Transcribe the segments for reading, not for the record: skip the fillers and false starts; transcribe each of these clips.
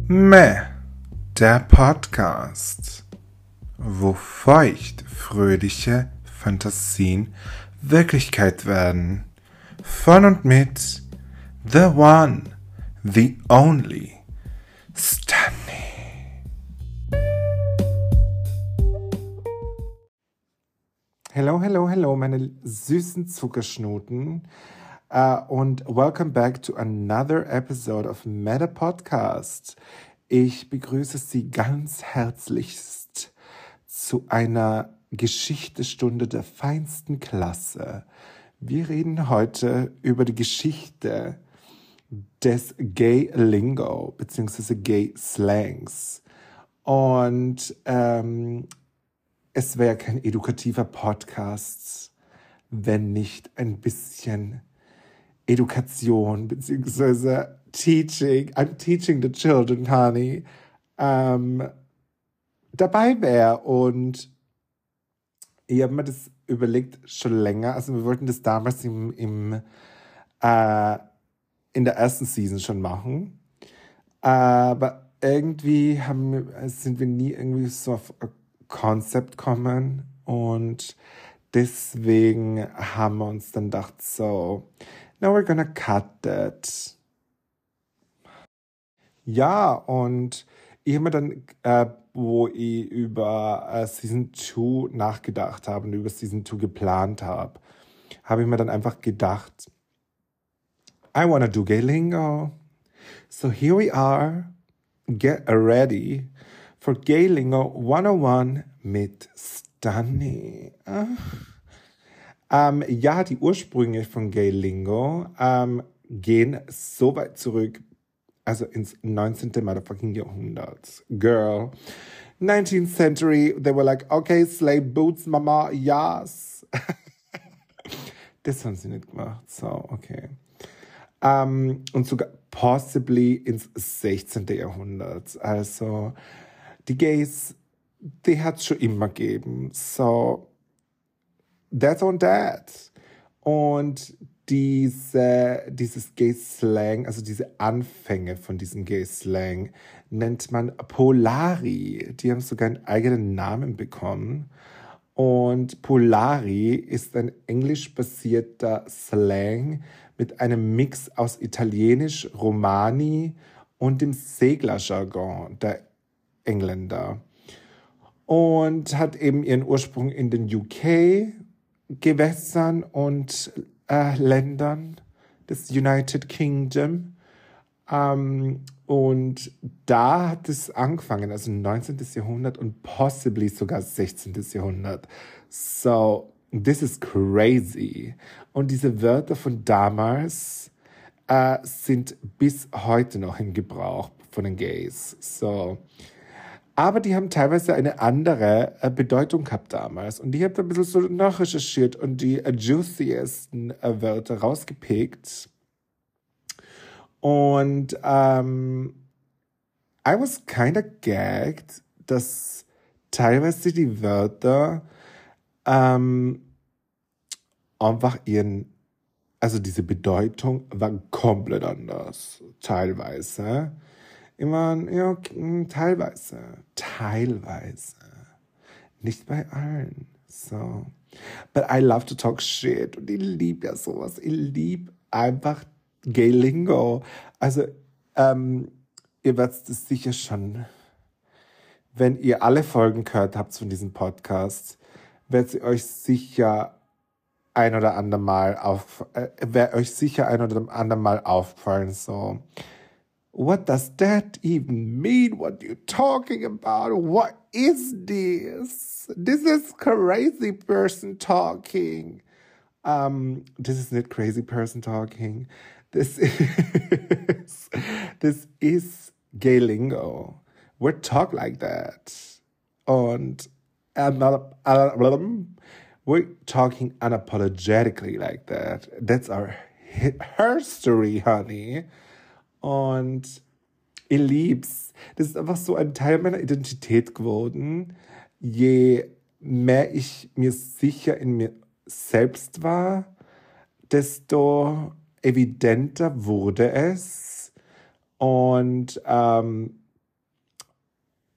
Meh, der Podcast, wo feucht-fröhliche Fantasien Wirklichkeit werden. Von und mit The One, The Only, Stanley. Hello, meine süßen Zuckerschnuten. Und welcome back to another episode of Meta Podcast. Ich begrüße Sie ganz herzlichst zu einer Geschichtestunde der feinsten Klasse. Wir reden heute über die Geschichte des Gay Lingo bzw. Gay Slangs. Und es wäre kein edukativer Podcast, wenn nicht ein bisschen Education beziehungsweise Teaching, I'm teaching the children, honey, dabei wäre. Und ich habe mir das überlegt schon länger. Also wir wollten das damals in der ersten Season schon machen. Aber irgendwie sind wir nie irgendwie so auf ein Konzept gekommen. Und deswegen haben wir uns dann gedacht, so, now we're gonna cut that. Ja, und ich habe mir dann, wo ich über Season 2 nachgedacht habe und über Season 2 geplant habe, habe ich mir dann einfach gedacht, I wanna do gay lingo. So here we are, get ready for Gay Lingo 101 mit Stanley. Ja, die Ursprünge von Gay Lingo gehen so weit zurück, also ins 19. motherfucking Jahrhundert. Girl. 19th century, they were like, okay, slave boots, Mama, yes. Das haben sie nicht gemacht, so, okay. Und sogar possibly ins 16. Jahrhundert. Also, die Gays, die hat es schon immer gegeben. So, that's on that. Und dieses Gay-Slang, also diese Anfänge von diesem Gay-Slang, nennt man Polari. Die haben sogar einen eigenen Namen bekommen. Und Polari ist ein englisch-basierter Slang mit einem Mix aus Italienisch, Romani und dem Seglerjargon der Engländer. Und hat eben ihren Ursprung in den UK-Gewässern und Ländern des United Kingdom. Und da hat es angefangen, also 19. Jahrhundert und possibly sogar 16. Jahrhundert. So, this is crazy. Und diese Wörter von damals sind bis heute noch im Gebrauch von den Gays. So. Aber die haben teilweise eine andere Bedeutung gehabt damals. Und ich habe da ein bisschen so nachrecherchiert und die juiciesten Wörter rausgepickt. Und I was kinda gagged, dass teilweise die Wörter einfach also diese Bedeutung war komplett anders. Teilweise. Ich meine, ja, teilweise. Nicht bei allen. So. But I love to talk shit. Und ich liebe ja sowas. Ich liebe einfach Gay Lingo. Also, ihr werdet es sicher schon, wenn ihr alle Folgen gehört habt von diesem Podcast, wird sie euch sicher ein oder andere Mal auffallen, so. What does that even mean? What are you talking about? What is this? This is crazy person talking. This is not crazy person talking. This is Gay Lingo. We talk like that. Und we're talking unapologetically like that. That's our history, honey. Und ich lieb's. Das ist einfach so ein Teil meiner Identität geworden. Je mehr ich mir sicher in mir selbst war, desto evidenter wurde es. Und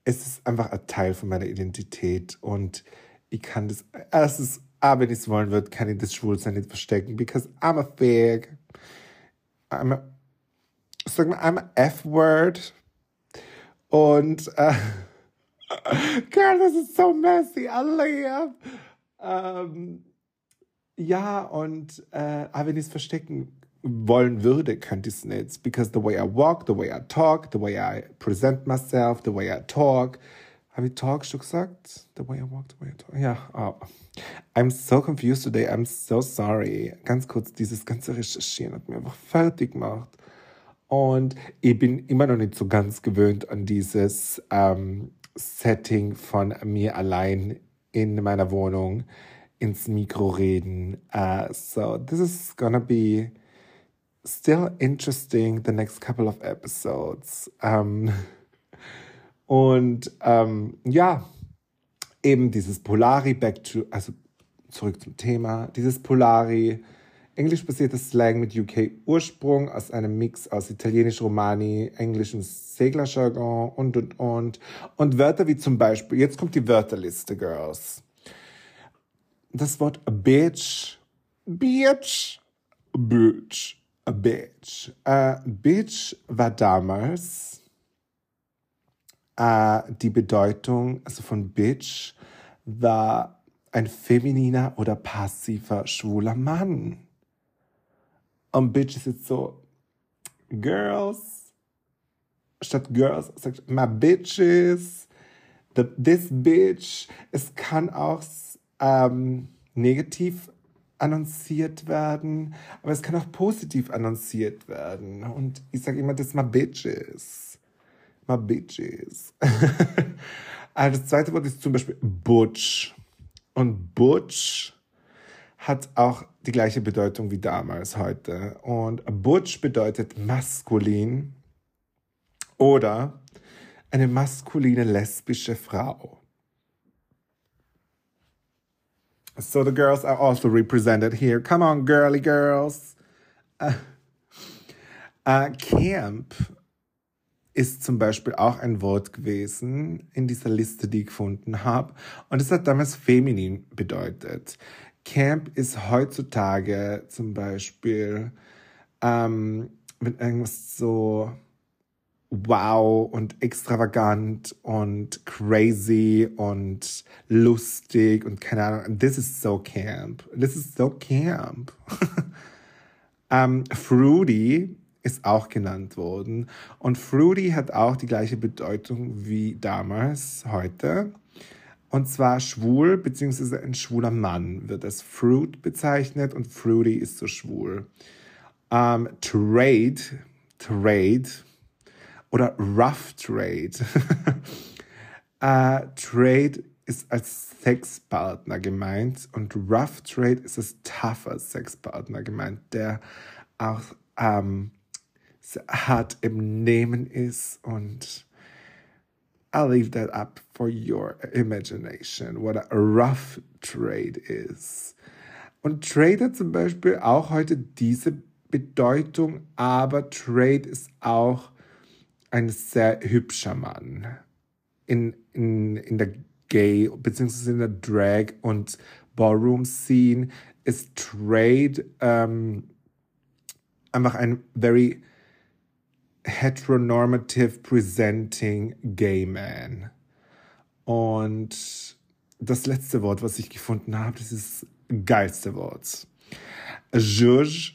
es ist einfach ein Teil von meiner Identität und ich kann das, erstens, aber wenn ich es wollen würde, kann ich das Schwulsein nicht verstecken, because I'm a fag. I'm a, sag mal, I'm a F-Word und, girl, this is so messy, I live. Ja, und aber wenn ich es verstecken wollen würde, könnte ich es nicht. Because the way I walk, the way I talk, the way I present myself, the way I talk. Habe ich talk schon gesagt? The way I walk, the way I talk. Ja, oh. I'm so confused today. I'm so sorry. Ganz kurz, dieses ganze Recherchieren hat mir einfach fertig gemacht. Und ich bin immer noch nicht so ganz gewöhnt an dieses Setting von mir allein in meiner Wohnung ins Mikro reden. So this is gonna be still interesting the next couple of episodes. Ja, eben dieses Polari also zurück zum Thema, dieses Polari, englischbasiertes Slang mit UK-Ursprung aus einem Mix aus Italienisch, Romani, englischem Seglerjargon und Wörter wie zum Beispiel, jetzt kommt die Wörterliste, Girls. Das Wort bitch, bitch, bitch, bitch. Bitch war damals die Bedeutung, also von bitch, war ein femininer oder passiver schwuler Mann. Und bitch ist jetzt so, girls, statt girls sagt my bitches, this bitch. Es kann auch negativ annonciert werden, aber es kann auch positiv annonciert werden. Und ich sage immer, das my bitches. My bitches. Also das zweite Wort ist zum Beispiel Butch. Und Butch hat auch die gleiche Bedeutung wie damals heute. Und Butch bedeutet maskulin oder eine maskuline lesbische Frau. So the girls are also represented here. Come on, girly girls. Camp ist zum Beispiel auch ein Wort gewesen in dieser Liste, die ich gefunden habe. Und es hat damals feminin bedeutet. Camp ist heutzutage zum Beispiel, wenn irgendwas so wow und extravagant und crazy und lustig und keine Ahnung. This is so camp. This is so camp. Fruity ist auch genannt worden. Und Fruity hat auch die gleiche Bedeutung wie damals, heute. Und zwar schwul, beziehungsweise ein schwuler Mann wird als Fruit bezeichnet und Fruity ist so schwul. Trade oder Rough Trade. Trade ist als Sexpartner gemeint und Rough Trade ist als tougher Sexpartner gemeint, der auch hart im Nehmen ist und I'll leave that up for your imagination, what a rough trade is. Und Trade hat zum Beispiel auch heute diese Bedeutung, aber Trade ist auch ein sehr hübscher Mann in der Gay- bzw. in der Drag- und Ballroom-Scene ist Trade einfach ein very heteronormative presenting gay man. Und das letzte Wort, was ich gefunden habe, das ist das geilste Wort. Zhuzh.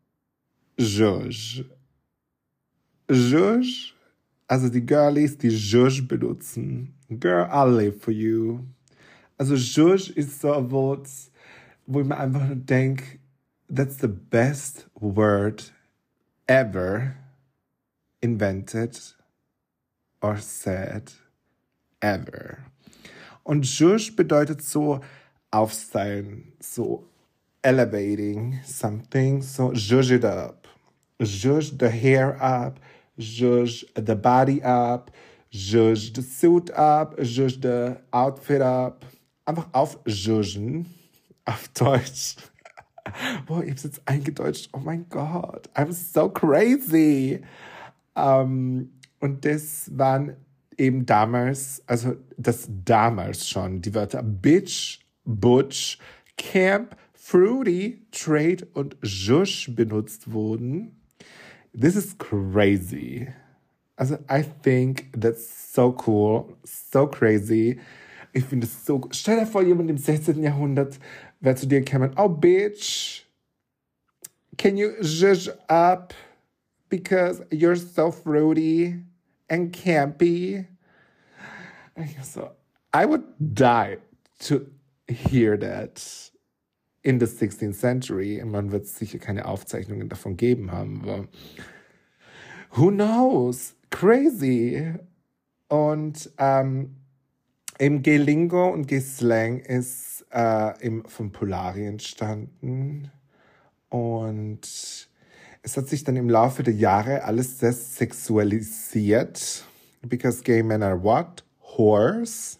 Also die Girlies, die Zhuzh benutzen. Girl, I'll live for you. Also Zhuzh ist so ein Wort, wo ich mir einfach nur denke, that's the best word ever invented or said ever. Und Zhuzh bedeutet so aufstylen, so elevating something, so zhuzh it up. Zhuzh the hair up, zhuzh the body up, zhuzh the suit up, zhuzh the outfit up. Einfach aufzhuzhen, auf Deutsch. Boah, ich hab's jetzt eingedeutscht. Oh mein Gott, I'm so crazy. Und das waren eben damals, also dass damals schon die Wörter Bitch, Butch, Camp, Fruity, Trade und Zhush benutzt wurden. This is crazy. Also, I think that's so cool, so crazy. Ich finde es so. Stell dir vor, jemand im 16. Jahrhundert wäre zu dir gekommen, oh, bitch, can you zhush up because you're so fruity and campy? So, I would die to hear that in the 16th century. Und man wird sicher keine Aufzeichnungen davon geben haben, aber who knows? Crazy. Und im Gay-Lingo und Gay-Slang ist von Polari entstanden. Und es hat sich dann im Laufe der Jahre alles sehr sexualisiert. Because gay men are what? Whores.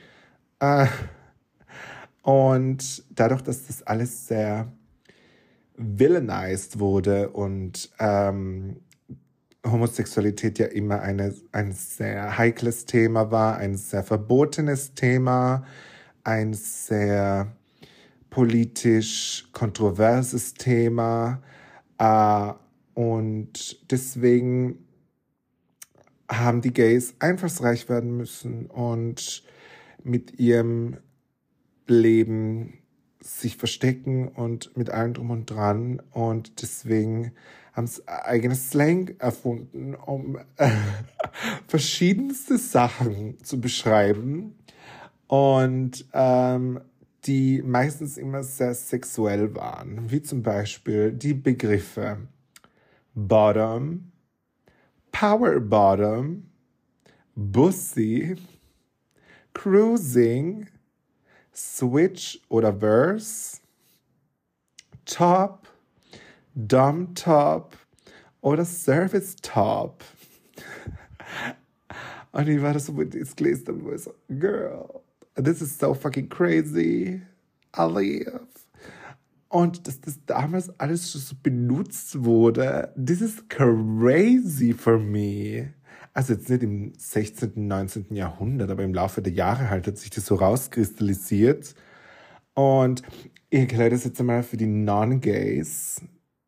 Und dadurch, dass das alles sehr villainized wurde und Homosexualität ja immer ein sehr heikles Thema war, ein sehr verbotenes Thema, ein sehr politisch kontroverses Thema. Und deswegen haben die Gays einflussreich werden müssen und mit ihrem Leben sich verstecken und mit allem drum und dran. Und deswegen haben sie eigenes Slang erfunden, um verschiedenste Sachen zu beschreiben. Und die meistens immer sehr sexuell waren. Wie zum Beispiel die Begriffe Bottom, Power Bottom, Bussy, Cruising, Switch oder Verse, Top, Dumb Top oder Service Top. Und ich war das so, mit das gelesen habe, wo ich so, girl, this is so fucking crazy. I live. Und dass das damals alles schon so benutzt wurde, this is crazy for me. Also jetzt nicht im 16., 19. Jahrhundert, aber im Laufe der Jahre halt hat sich das so rauskristallisiert. Und ich erkläre das jetzt einmal für die Non-Gays.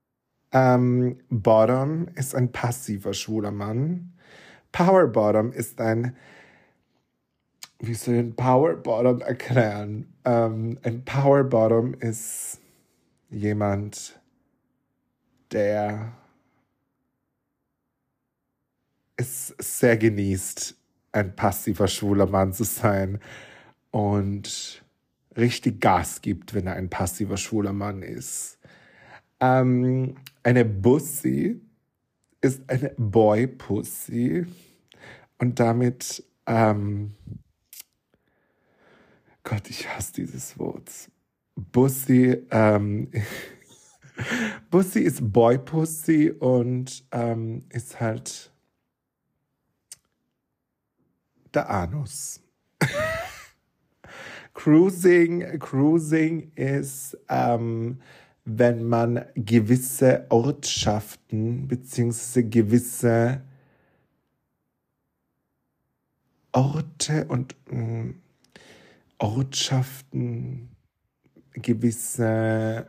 Bottom ist ein passiver schwuler Mann. Power Bottom ist ein, wie soll ich ein Power Bottom erklären? Ein Power Bottom ist jemand, der es sehr genießt, ein passiver schwuler Mann zu sein und richtig Gas gibt, wenn er ein passiver schwuler Mann ist. Eine Bussy ist eine Boy-Pussy und damit, Gott, ich hasse dieses Wort. Bussy, Bussy ist Boy-Pussy und ist halt der Anus. Cruising ist, wenn man gewisse Ortschaften bzw. gewisse Orte und Ortschaften, gewisse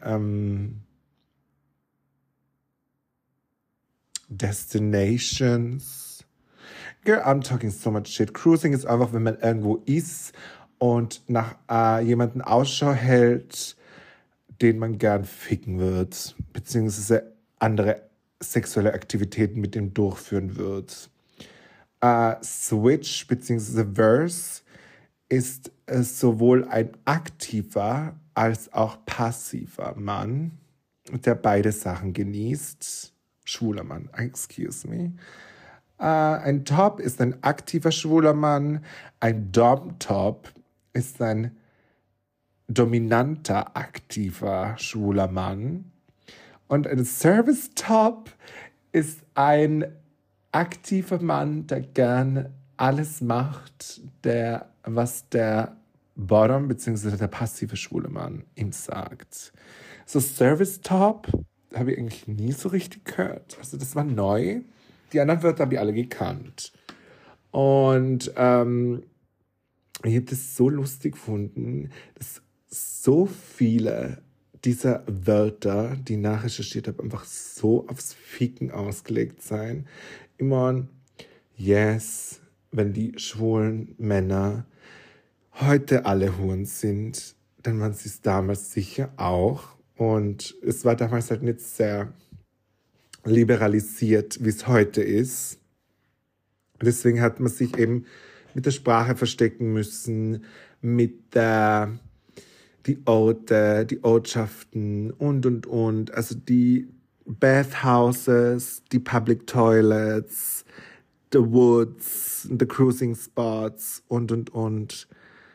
Destinations. Girl, I'm talking so much shit. Cruising ist einfach, wenn man irgendwo ist und nach jemanden Ausschau hält, den man gern ficken wird, beziehungsweise andere sexuelle Aktivitäten mit dem durchführen wird. Switch beziehungsweise Verse ist sowohl ein aktiver als auch passiver Mann, der beide Sachen genießt. Schwuler Mann, excuse me. Ein Top ist ein aktiver schwuler Mann. Ein Dom-Top ist ein dominanter, aktiver, schwuler Mann. Und ein Service-Top ist ein aktiver Mann, der gern alles macht, was der Bottom bzw. der passive schwule Mann ihm sagt. So Service-Top habe ich eigentlich nie so richtig gehört. Also das war neu. Die anderen Wörter habe ich alle gekannt. Und ich habe das so lustig gefunden, dass so viele dieser Wörter, die ich nachrecherchiert habe, einfach so aufs Ficken ausgelegt sein. Immer, yes, wenn die schwulen Männer heute alle Huren sind, dann waren sie es damals sicher auch. Und es war damals halt nicht sehr liberalisiert, wie es heute ist. Deswegen hat man sich eben mit der Sprache verstecken müssen, mit die Orte, die Ortschaften und. Also die Bathhouses, die Public Toilets, the Woods, the Cruising Spots und.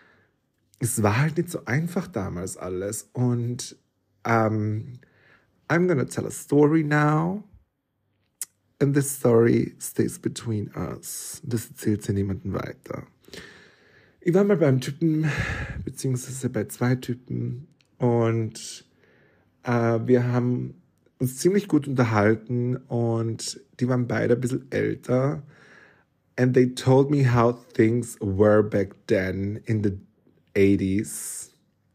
Es war halt nicht so einfach damals alles. Und I'm gonna tell a story now. And this story stays between us. Das erzählt sie niemandem weiter. Ich war mal beim Typen, beziehungsweise bei 2 Typen. Und wir haben uns ziemlich gut unterhalten. Und die waren beide ein bisschen älter. And they told me how things were back then in the 80s.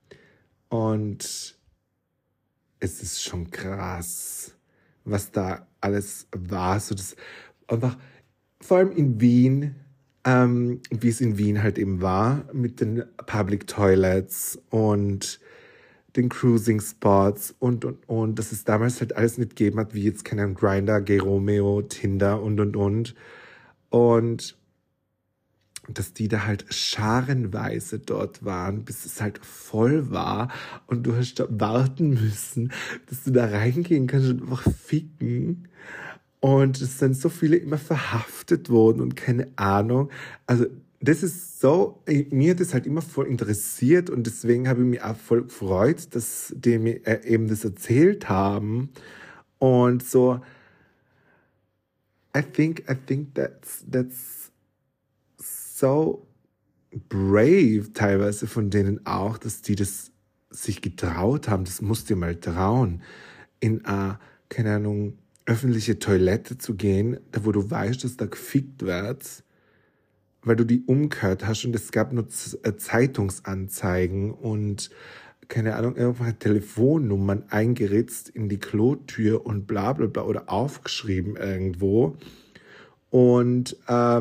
Und es ist schon krass, was da alles war. So das einfach, vor allem in Wien, wie es in Wien halt eben war, mit den Public Toilets und den Cruising Spots und. Dass es damals halt alles nicht gegeben hat, wie jetzt, keine Ahnung, Grindr, Gay Romeo, Tinder und. Und dass die da halt scharenweise dort waren, bis es halt voll war und du hast da warten müssen, dass du da reingehen kannst und einfach ficken. Und es sind so viele immer verhaftet worden und keine Ahnung. Also das ist so, mir hat das halt immer voll interessiert und deswegen habe ich mich auch voll gefreut, dass die mir eben das erzählt haben. Und so, I think that's so brave teilweise von denen auch, dass die das sich getraut haben. Das musst du dir mal trauen, in eine, keine Ahnung, öffentliche Toilette zu gehen, da wo du weißt, dass da gefickt wird, weil du die umgehört hast und es gab nur Zeitungsanzeigen und keine Ahnung, irgendwelche Telefonnummern eingeritzt in die Klotür und bla bla bla oder aufgeschrieben irgendwo. Und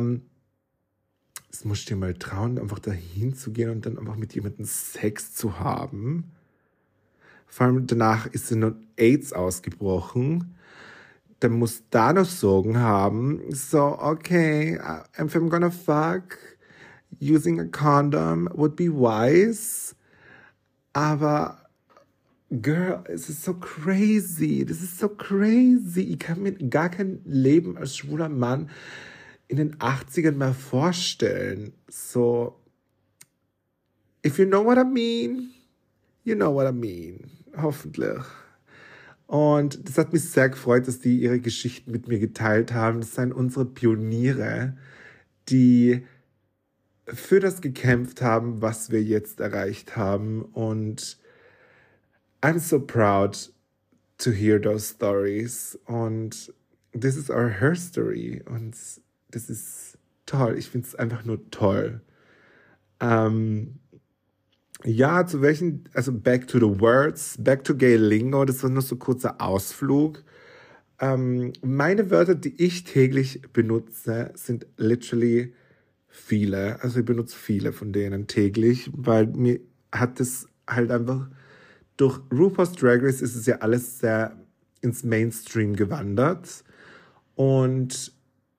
das musst du dir mal trauen, einfach dahin zu gehen und dann einfach mit jemandem Sex zu haben. Vor allem danach ist dann noch AIDS ausgebrochen. Dann musst du da noch Sorgen haben. So, okay, if I'm gonna fuck, using a condom would be wise. Aber, girl, es ist so crazy. Das ist so crazy. Ich kann mir gar kein Leben als schwuler Mann in den 80ern mal vorstellen. So, if you know what I mean, you know what I mean. Hoffentlich. Und das hat mich sehr gefreut, dass die ihre Geschichten mit mir geteilt haben. Das sind unsere Pioniere, die für das gekämpft haben, was wir jetzt erreicht haben. Und I'm so proud to hear those stories. Und this is our her story. Und das ist toll. Ich finde es einfach nur toll. Ja, zu welchen, also back to the words, back to Gay Lingo, das war nur so ein kurzer Ausflug. Meine Wörter, die ich täglich benutze, sind literally viele. Also ich benutze viele von denen täglich, weil mir hat es halt einfach, durch RuPaul's Drag Race ist es ja alles sehr ins Mainstream gewandert. Und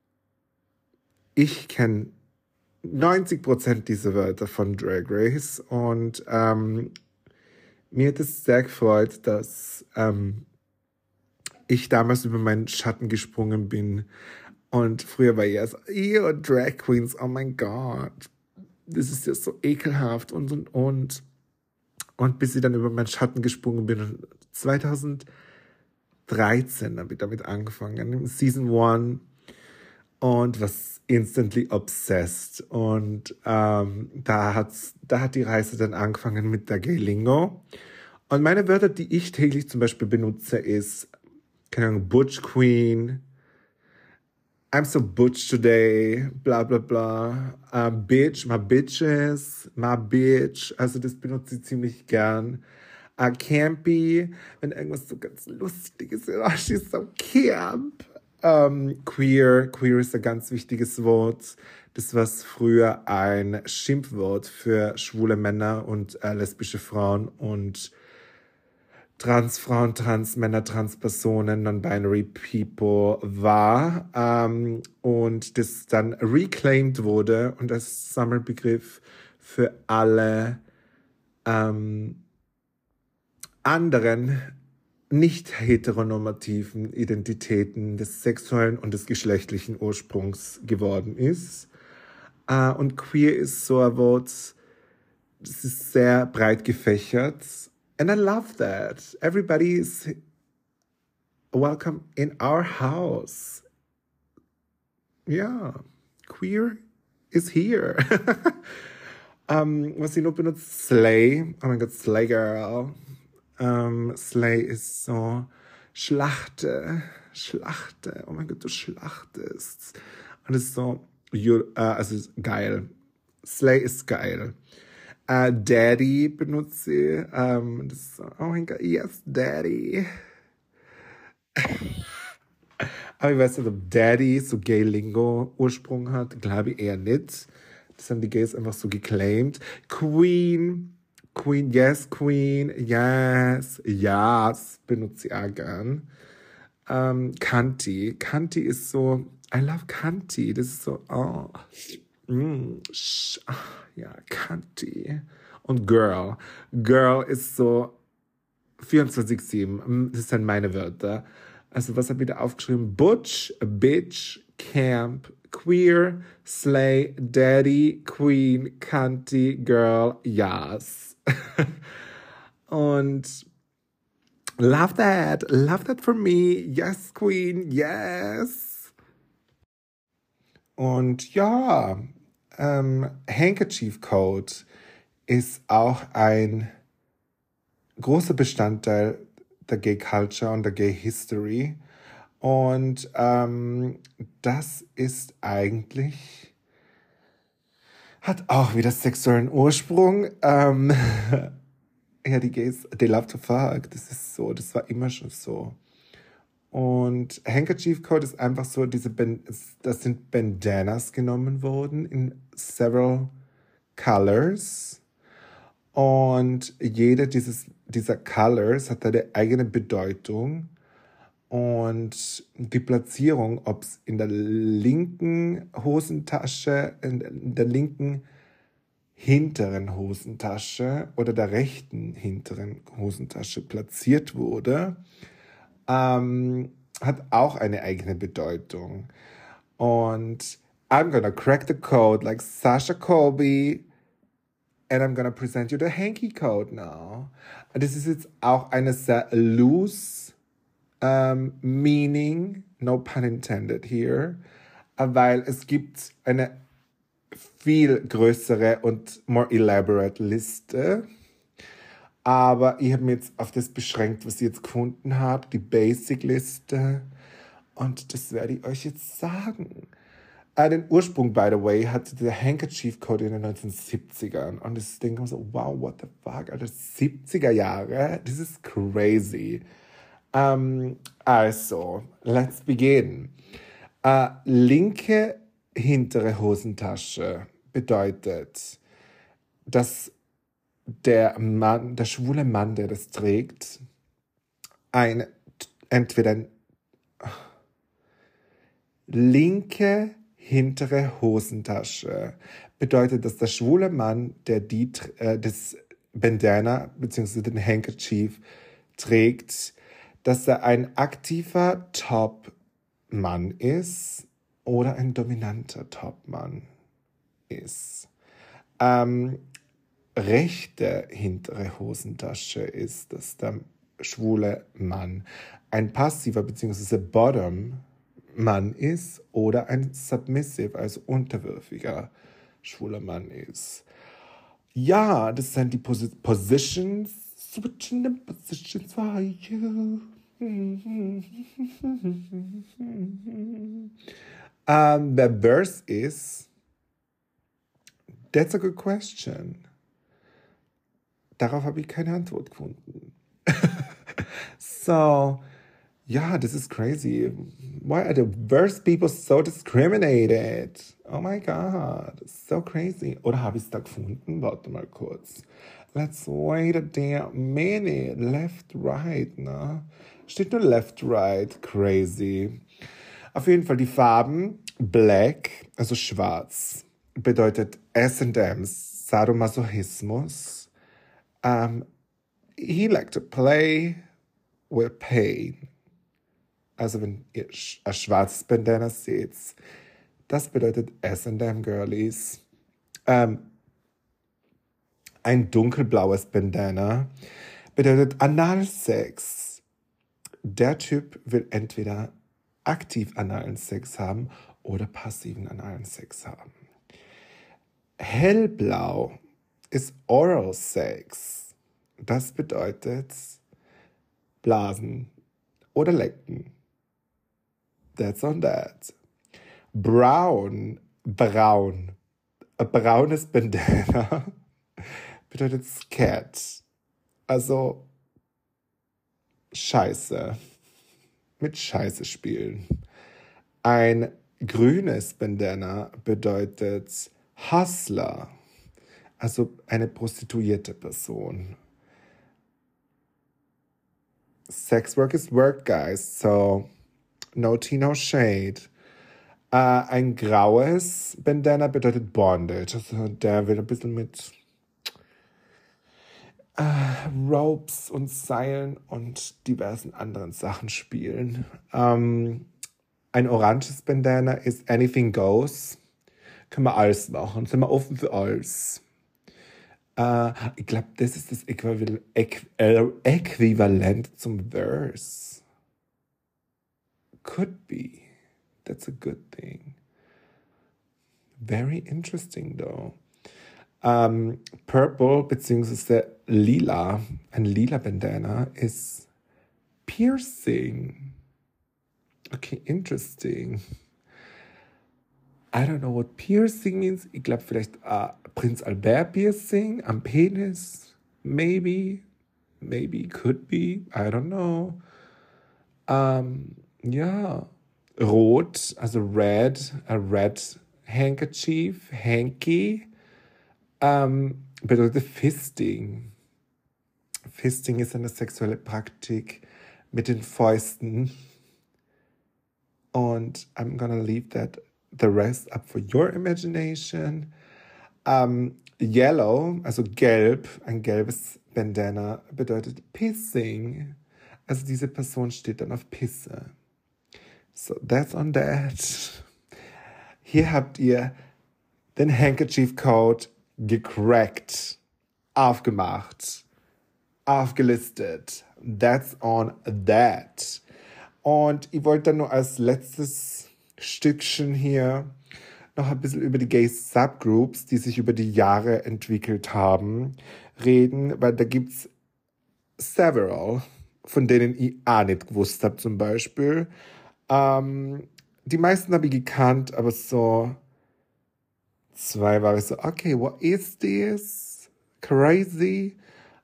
ich kenne 90% dieser Wörter von Drag Race und mir hat es sehr gefreut, dass ich damals über meinen Schatten gesprungen bin und früher war ich ja so, ew, Drag Queens, oh mein Gott, das ist ja so ekelhaft und bis ich dann über meinen Schatten gesprungen bin und 2013 habe ich damit angefangen, Season 1 und was instantly obsessed. Und da hat die Reise dann angefangen mit der Gay Lingo. Und meine Wörter, die ich täglich zum Beispiel benutze, ist, keine Ahnung, Butch Queen, I'm so butch today, bla bla bla. Bitch, my bitches, my bitch. Also das benutze ich ziemlich gern. Campy, wenn irgendwas so ganz Lustiges ist. Oh, she's so camp. Queer. Queer ist ein ganz wichtiges Wort. Das war früher ein Schimpfwort für schwule Männer und lesbische Frauen und Transfrauen, Transmänner, Transpersonen, Non-Binary People war und das dann reclaimed wurde und als Sammelbegriff für alle anderen nicht heteronormativen Identitäten des sexuellen und des geschlechtlichen Ursprungs geworden ist. Und queer ist so ein Wort, das ist sehr breit gefächert. And I love that. Everybody is welcome in our house. Yeah, queer is here. Was ich noch benutze, Slay. Oh mein Gott, Slay Girl. Slay ist so Schlachte. Oh mein Gott, du schlachtest. Und es ist so, also ist geil. Slay ist geil. Daddy benutze ich. Das ist so, oh mein Gott, yes, Daddy. Aber ich weiß nicht, ob Daddy so Gay-Lingo-Ursprung hat. Glaube ich eher nicht. Das haben die Gays einfach so geclaimed. Queen, yes, benutze ich auch gern. Kanti ist so, I love Kanti. Das ist so, oh. Ja, Kanti. Und Girl. Girl ist so 24/7. Das sind meine Wörter. Also, was habe ich da aufgeschrieben? Butch, Bitch, Camp, Queer, Slay, Daddy, Queen, Kanti, Girl, Yes. Und love that for me. Yes, Queen, yes. Und ja, Handkerchief Code ist auch ein großer Bestandteil der Gay Culture und der Gay History. Und das ist eigentlich, hat auch wieder sexuellen Ursprung. Ja, die Gays, they love to fuck. Das ist so, das war immer schon so. Und Handkerchief Code ist einfach so, das sind Bandanas genommen worden in several colors. Und jeder dieser Colors hat eine eigene Bedeutung. Und die Platzierung, ob es in der linken Hosentasche, in der linken hinteren Hosentasche oder der rechten hinteren Hosentasche platziert wurde, hat auch eine eigene Bedeutung. Und I'm gonna crack the code like Sasha Colby and I'm gonna present you the Hanky Code now. Und das ist jetzt auch eine sehr loose meaning, no pun intended here, weil es gibt eine viel größere und more elaborate Liste. Aber ich habe mich jetzt auf das beschränkt, was ich jetzt gefunden habe, die Basic-Liste. Und das werde ich euch jetzt sagen. Den Ursprung, by the way, hatte der Handkerchief Code in den 1970ern. Und ich denke mir so, wow, what the fuck, Alter, 70er Jahre? Das ist crazy. Also, let's begin. Linke hintere Hosentasche bedeutet, dass der schwule Mann, der das trägt, entweder linke hintere Hosentasche bedeutet, dass der schwule Mann, der das Bandana bzw. den Handkerchief trägt, dass er ein aktiver Top-Mann ist oder ein dominanter Top-Mann ist. Rechte hintere Hosentasche ist, dass der schwule Mann ein passiver bzw. Bottom-Mann ist oder ein submissive, also unterwürfiger schwuler Mann ist. Ja, das sind die Positions. Switching the positions for you. Wer Verse ist, that's a good question. Darauf habe ich keine Antwort gefunden. So, ja, this is crazy. Why are the Verse people so discriminated? Oh my God, so crazy. Oder habe ich es da gefunden? Warte mal kurz. Let's wait a damn minute. Left, right, ne? Steht nur left, right. Crazy. Auf jeden Fall die Farben Black, also schwarz, bedeutet S&M, Sadomasochismus. He liked to play with pain. Also wenn ihr ein schwarzes Bandana seht, das bedeutet S&M Girlies. Ein dunkelblaues Bandana bedeutet Analsex. Der Typ will entweder aktiv analen Sex haben oder passiven analen Sex haben. Hellblau ist Oral Sex. Das bedeutet blasen oder lecken. That's on that. Braun. Ein braunes Bandana bedeutet Scat. Also Scheiße. Mit Scheiße spielen. Ein grünes Bandana bedeutet Hustler. Also eine prostituierte Person. Sex work is work, guys. So, no tea, no shade. Ein graues Bandana bedeutet Bondage. Also der will ein bisschen mit Ropes und Seilen und diversen anderen Sachen spielen. Ein oranges Bandana ist Anything Goes. Können wir alles machen. Sind wir offen für alles. Ich glaube, das ist das Äquivalent zum Verse. Could be. That's a good thing. Very interesting, though. Purple bzw. lila, ein lila Bandana ist Piercing. Okay, interesting. I don't know what piercing means. Ich glaube vielleicht Prinz Albert Piercing am Penis. Maybe, could be. I don't know. Ja. Rot, also red, a red handkerchief, hanky, bedeutet Fisting. Fisting ist eine sexuelle Praktik mit den Fäusten. Und I'm gonna leave the rest up for your imagination. Yellow, also gelb, ein gelbes Bandana bedeutet Pissing. Also diese Person steht dann auf Pisse. So that's on that. Hier habt ihr den Handkerchief Code gecrackt, aufgemacht, aufgelistet. That's on that. Und ich wollte dann nur als letztes Stückchen hier noch ein bisschen über die Gay-Subgroups, die sich über die Jahre entwickelt haben, reden, weil da gibt's several, von denen ich auch nicht gewusst habe zum Beispiel. Die meisten habe ich gekannt, aber so 2 war ich so, okay, what is this? Crazy.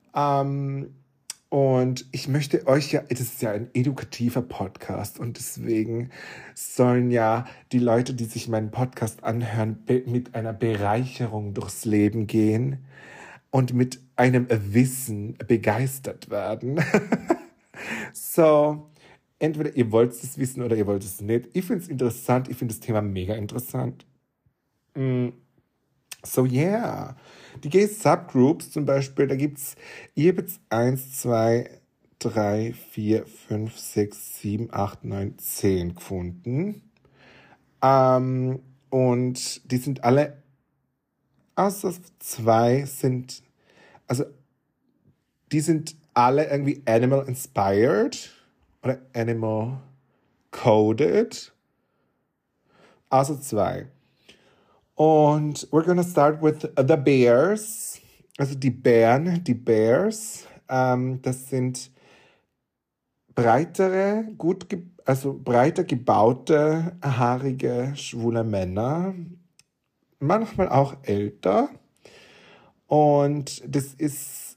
Und ich möchte euch ja, es ist ja ein edukativer Podcast und deswegen sollen ja die Leute, die sich meinen Podcast anhören, mit einer Bereicherung durchs Leben gehen und mit einem Wissen begeistert werden. So, entweder ihr wollt es wissen oder ihr wollt es nicht. Ich finde es interessant, ich finde das Thema mega interessant. So, yeah. Die Gay-Subgroups zum Beispiel, da gibt's, ich habe jetzt 1, 2, 3, 4, 5, 6, 7, 8, 9, 10 gefunden. Und die sind alle, außer 2 sind, also die sind alle irgendwie animal-inspired oder animal-coded. Außer 2. Und we're gonna start with the Bears. Also die Bären, die Bears. Das sind breiter gebaute, haarige, schwule Männer, manchmal auch älter. Und das ist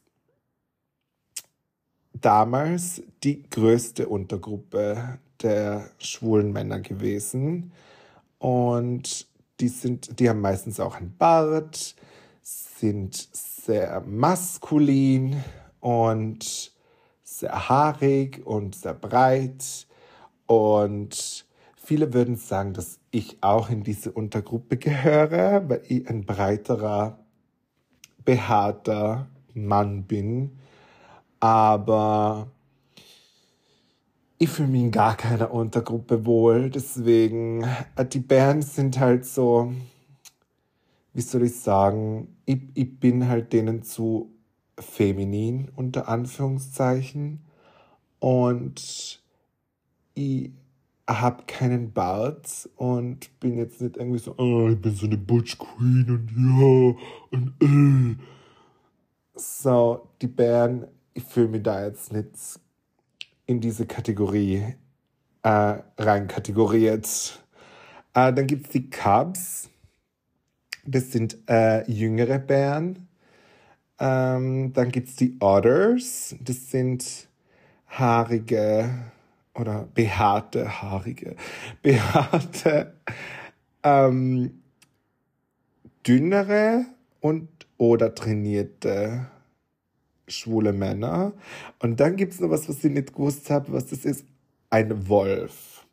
damals die größte Untergruppe der schwulen Männer gewesen. Und die haben meistens auch einen Bart, sind sehr maskulin und sehr haarig und sehr breit. Und viele würden sagen, dass ich auch in diese Untergruppe gehöre, weil ich ein breiterer, behaarter Mann bin. Aber ich fühle mich in gar keiner Untergruppe wohl. Deswegen, die Bands sind halt so, wie soll ich sagen, ich bin halt denen zu feminin, unter Anführungszeichen. Und ich habe keinen Bart und bin jetzt nicht irgendwie so, oh, ich bin so eine Butch Queen und ja und So, die Band, ich fühle mich da jetzt nicht in diese Kategorie reinkategoriert. Dann gibt es die Cubs. Das sind jüngere Bären. Dann gibt es die Otters. Das sind behaarte, dünnere und oder trainierte schwule Männer. Und dann gibt es noch was ich nicht gewusst habe, was das ist. Ein Wolf.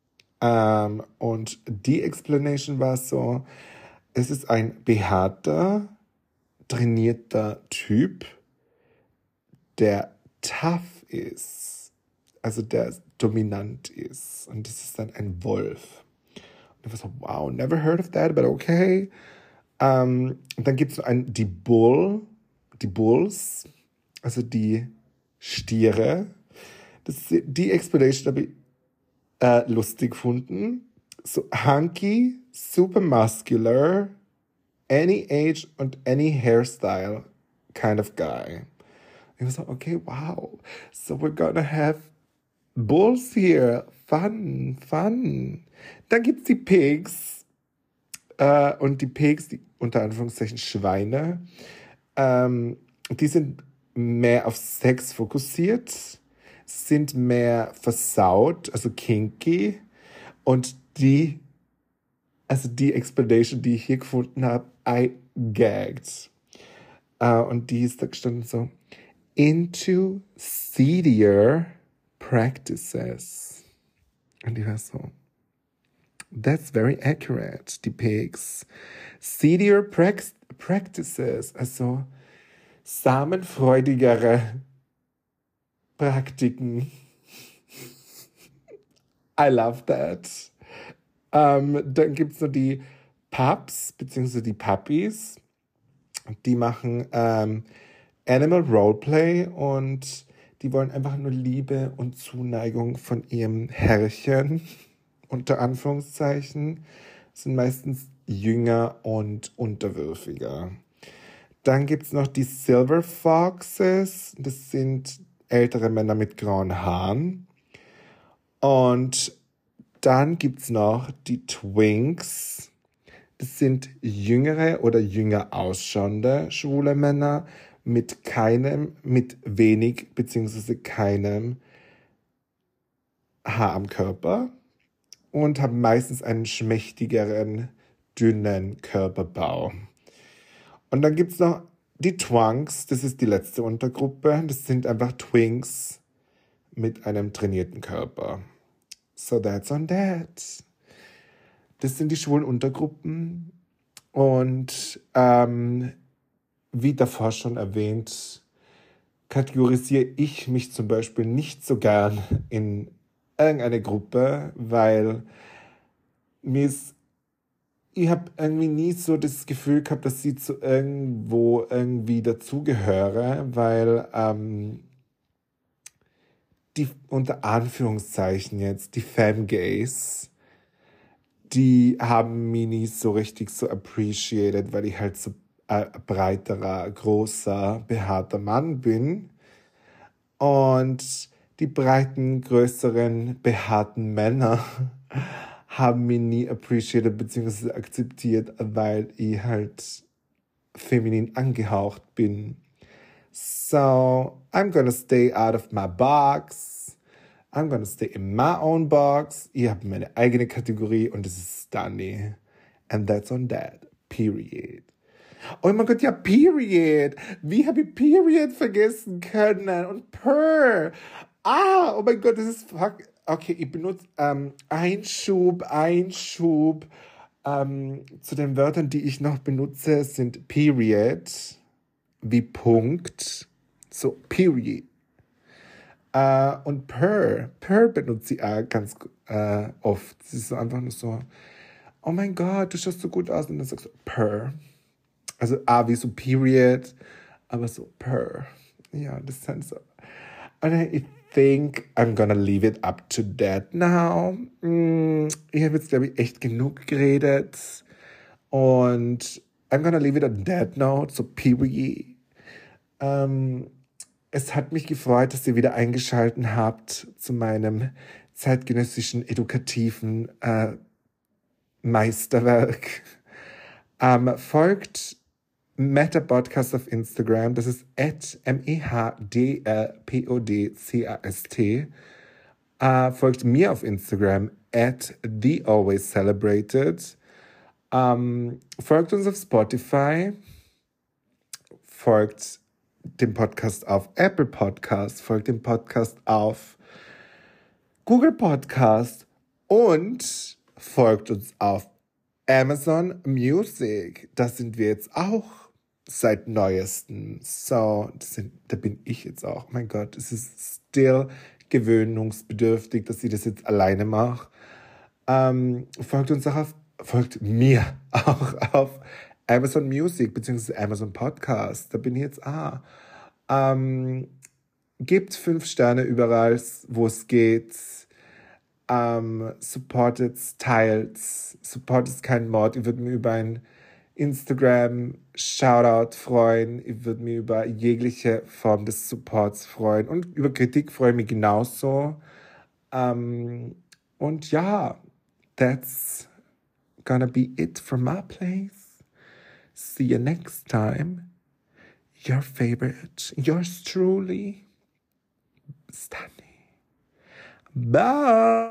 Und die Explanation war so, es ist ein behaarter, trainierter Typ, der tough ist, also der dominant ist. Und das ist dann ein Wolf. Und ich war so, wow, never heard of that, but okay. Dann gibt es die Bulls, also die Stiere. Die Explanation habe ich lustig gefunden. So hunky, super muscular, any age und any hairstyle kind of guy. Ich war so, okay, wow. So we're gonna have bulls here. Fun. Dann gibt's die Pigs. Und die Pigs, die unter Anführungszeichen Schweine, die sind mehr auf Sex fokussiert, sind mehr versaut, also kinky. Und die Explanation, die ich hier gefunden habe, I gagged. Und die ist da gestanden so, into seedier practices. Und ich war so, that's very accurate, die Pigs. Seedier practices, also samenfreudigere Praktiken. I love that. Dann gibt es noch die Pups, beziehungsweise die Puppies. Die machen Animal Roleplay und die wollen einfach nur Liebe und Zuneigung von ihrem Herrchen, unter Anführungszeichen, sind meistens jünger und unterwürfiger. Dann gibt es noch die Silver Foxes, das sind ältere Männer mit grauen Haaren. Und dann gibt es noch die Twinks, das sind jüngere oder jünger ausschauende schwule Männer mit wenig bzw. keinem Haar am Körper und haben meistens einen schmächtigeren, dünnen Körperbau. Und dann gibt es noch die Twunks, das ist die letzte Untergruppe. Das sind einfach Twinks mit einem trainierten Körper. So that's on that. Das sind die schwulen Untergruppen. Und wie davor schon erwähnt, kategorisiere ich mich zum Beispiel nicht so gern in irgendeine Gruppe, weil ich habe irgendwie nie so das Gefühl gehabt, dass ich zu irgendwo irgendwie dazugehöre, weil die, unter Anführungszeichen jetzt, die Fangays, die haben mich nie so richtig so appreciated, weil ich halt so breiterer, großer, behaarter Mann bin. Und Die breiten, größeren, behaarten Männer haben mich nie appreciated bzw. akzeptiert, weil ich halt feminin angehaucht bin. So, I'm gonna stay out of my box. I'm gonna stay in my own box. Ich habe meine eigene Kategorie und das ist Stunny. And that's on that. Period. Oh mein Gott, ja, Period. Wie habe ich Period vergessen können? Und Per. Oh mein Gott, das ist fuck. Okay, ich benutze Einschub. Zu den Wörtern, die ich noch benutze, sind Period, wie Punkt, so Period. Und Per benutze ich auch ganz oft. Es ist so einfach nur so, oh mein Gott, du schaust so gut aus. Und dann sagst du Per. Also wie so Period, aber so Per. Ja, das sind so. Und I think I'm gonna leave it up to that now. Ich habe jetzt, glaube ich, echt genug geredet. Und I'm gonna leave it on that note, so Period. Es hat mich gefreut, dass ihr wieder eingeschaltet habt zu meinem zeitgenössischen, edukativen Meisterwerk. Folgt Meta Podcast auf Instagram, das ist @MEHDLPODCAST. Folgt mir auf Instagram @TheAlwaysCelebrated. Folgt uns auf Spotify. Folgt dem Podcast auf Apple Podcast. Folgt dem Podcast auf Google Podcast. Und folgt uns auf Amazon Music. Da sind wir jetzt auch seit neuestem. So, da bin ich jetzt auch. Oh mein Gott, es ist still gewöhnungsbedürftig, dass ich das jetzt alleine mache. Folgt mir auch auf Amazon Music bzw. Amazon Podcast. Da bin ich jetzt gebt 5 Sterne überall, wo es geht. Supportet, teilt. Support ist kein Mord. Ich würde mich über ein Instagram-Shoutout freuen. Ich würde mich über jegliche Form des Supports freuen. Und über Kritik freue ich mich genauso. Und ja, that's gonna be it from my place. See you next time. Your favorite, yours truly, Stunny. Bye.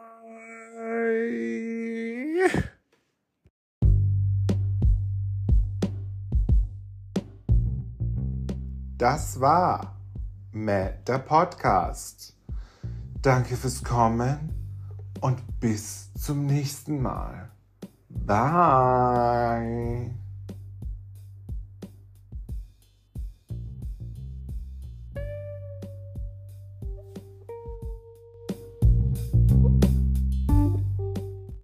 Das war der Podcast. Danke fürs Kommen und bis zum nächsten Mal. Bye.